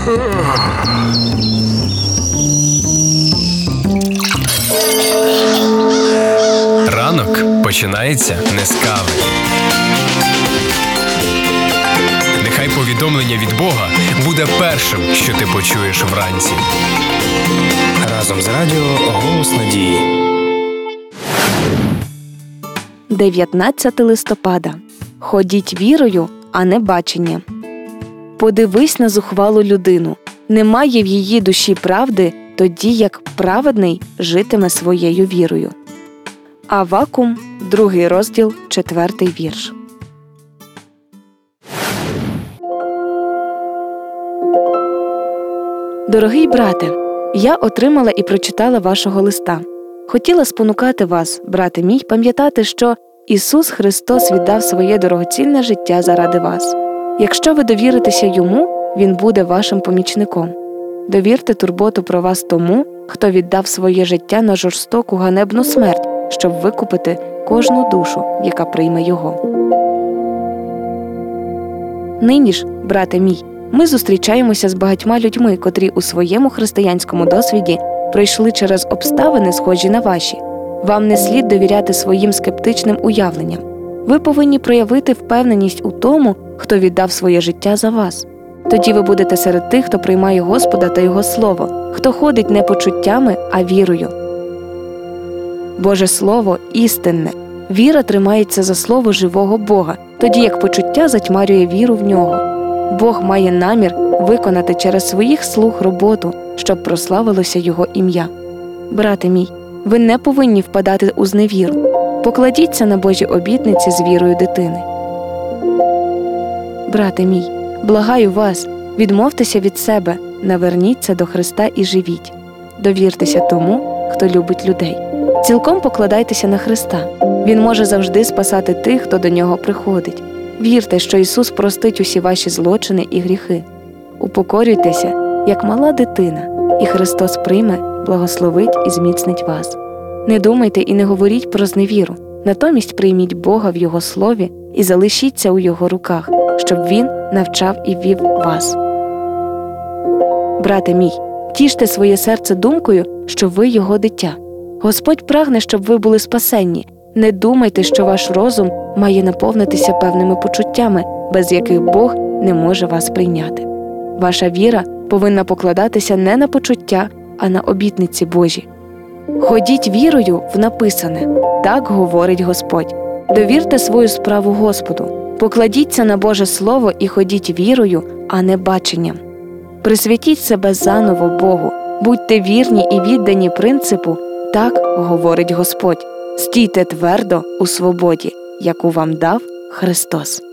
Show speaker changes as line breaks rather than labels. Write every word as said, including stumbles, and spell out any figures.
Ранок починається не з кави. Нехай повідомлення від Бога буде першим, що ти почуєш вранці.
Разом з радіо «Голос надії».
дев'ятнадцяте листопада. Ходіть вірою, а не баченням. Подивись на зухвалу людину. Немає в її душі правди, тоді як праведний житиме своєю вірою. Аввакум, другий розділ, четвертий вірш. Дорогий брате, я отримала і прочитала вашого листа. Хотіла спонукати вас, брате мій, пам'ятати, що Ісус Христос віддав своє дорогоцінне життя заради вас. Якщо ви довіритеся Йому, Він буде вашим помічником. Довірте турботу про вас тому, хто віддав своє життя на жорстоку ганебну смерть, щоб викупити кожну душу, яка прийме Його. Нині ж, брате мій, ми зустрічаємося з багатьма людьми, котрі у своєму християнському досвіді пройшли через обставини, схожі на ваші. Вам не слід довіряти своїм скептичним уявленням. Ви повинні проявити впевненість у тому, хто віддав своє життя за вас. Тоді ви будете серед тих, хто приймає Господа та Його Слово, хто ходить не почуттями, а вірою. Боже Слово істинне. Віра тримається за слово живого Бога, тоді як почуття затьмарює віру в Нього. Бог має намір виконати через своїх слуг роботу, щоб прославилося Його ім'я. Брате мій, ви не повинні впадати у зневіру. Покладіться на Божі обітниці з вірою дитини. Брате мій, благаю вас, відмовтеся від себе, наверніться до Христа і живіть. Довіртеся тому, хто любить людей. Цілком покладайтеся на Христа. Він може завжди спасати тих, хто до Нього приходить. Вірте, що Ісус простить усі ваші злочини і гріхи. Упокорюйтеся, як мала дитина, і Христос прийме, благословить і зміцнить вас. Не думайте і не говоріть про зневіру. Натомість прийміть Бога в Його Слові і залишіться у Його руках, щоб Він навчав і вів вас. Брате мій, тіште своє серце думкою, що ви Його дитя. Господь прагне, щоб ви були спасенні. Не думайте, що ваш розум має наповнитися певними почуттями, без яких Бог не може вас прийняти. Ваша віра повинна покладатися не на почуття, а на обітниці Божі. Ходіть вірою в написане. Так говорить Господь. Довірте свою справу Господу. Покладіться на Боже Слово і ходіть вірою, а не баченням. Присвятіть себе заново Богу. Будьте вірні і віддані принципу «Так говорить Господь». Стійте твердо у свободі, яку вам дав Христос.